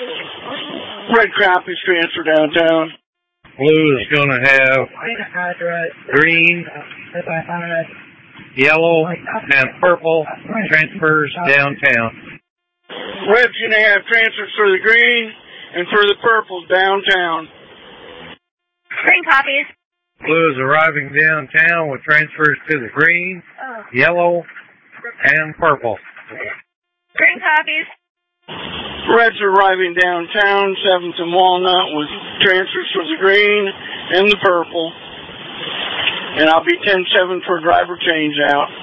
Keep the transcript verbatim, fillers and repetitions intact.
Red copies transfer downtown. Blue is going to have green, yellow, and purple transfers downtown. Red's going to have transfers for the green and for the purple downtown. Green copies. Blue is arriving downtown with transfers to the green, oh. yellow, and purple. Green copies. Red's arriving downtown, seventh and Walnut, with transfers for the green and the purple. And I'll be ten seven for driver change out.